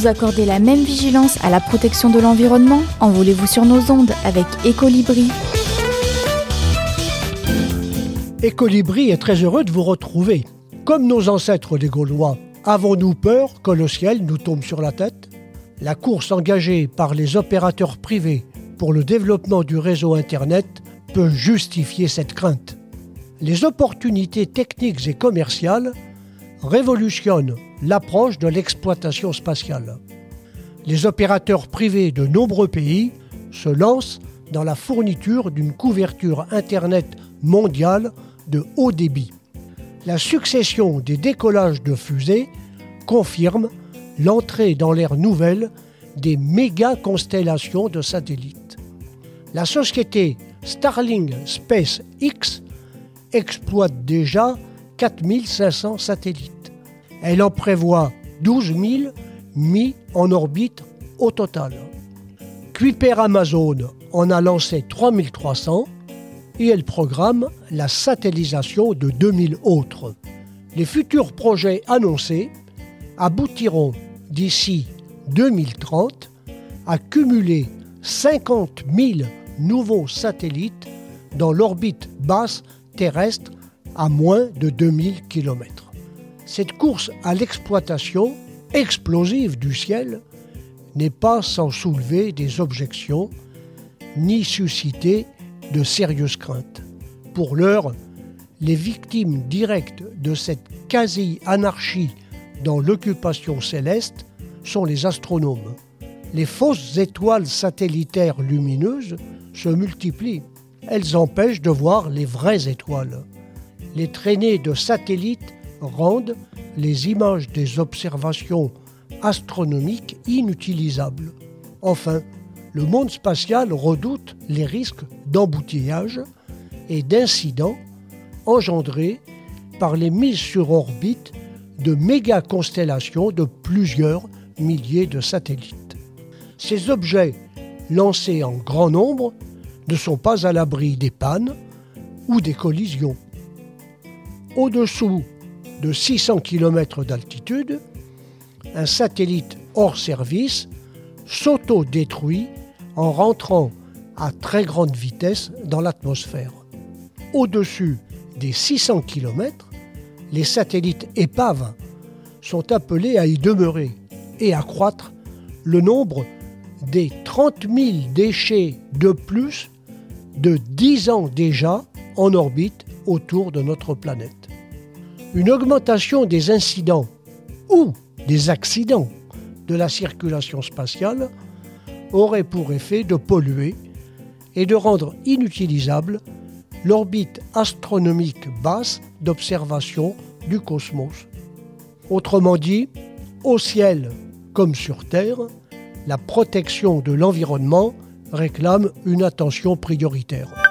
Vous accordez la même vigilance à la protection de l'environnement? Envolez-vous sur nos ondes avec Ecolibri. Ecolibri est très heureux de vous retrouver. Comme nos ancêtres les Gaulois, avons-nous peur que le ciel nous tombe sur la tête? La course engagée par les opérateurs privés pour le développement du réseau Internet peut justifier cette crainte. Les opportunités techniques et commerciales révolutionnent l'approche de l'exploitation spatiale. Les opérateurs privés de nombreux pays se lancent dans la fourniture d'une couverture Internet mondiale de haut débit. La succession des décollages de fusées confirme l'entrée dans l'ère nouvelle des méga-constellations de satellites. La société Starlink SpaceX exploite déjà 4500 satellites. Elle en prévoit 12 000 mis en orbite au total. Kuiper Amazon en a lancé 3300 et elle programme la satellisation de 2000 autres. Les futurs projets annoncés aboutiront d'ici 2030 à cumuler 50 000 nouveaux satellites dans l'orbite basse terrestre à moins de 2000 km. Cette course à l'exploitation explosive du ciel n'est pas sans soulever des objections ni susciter de sérieuses craintes. Pour l'heure, les victimes directes de cette quasi-anarchie dans l'occupation céleste sont les astronomes. Les fausses étoiles satellitaires lumineuses se multiplient. Elles empêchent de voir les vraies étoiles. Les traînées de satellites rendent les images des observations astronomiques inutilisables. Enfin, le monde spatial redoute les risques d'embouteillage et d'incidents engendrés par les mises sur orbite de méga-constellations de plusieurs milliers de satellites. Ces objets, lancés en grand nombre, ne sont pas à l'abri des pannes ou des collisions. Au-dessous de 600 km d'altitude, un satellite hors service s'auto-détruit en rentrant à très grande vitesse dans l'atmosphère. Au-dessus des 600 km, les satellites épaves sont appelés à y demeurer et à accroître le nombre des 30 000 déchets de plus de 10 ans déjà en orbite autour de notre planète. Une augmentation des incidents ou des accidents de la circulation spatiale aurait pour effet de polluer et de rendre inutilisable l'orbite astronomique basse d'observation du cosmos. Autrement dit, au ciel comme sur Terre, la protection de l'environnement réclame une attention prioritaire.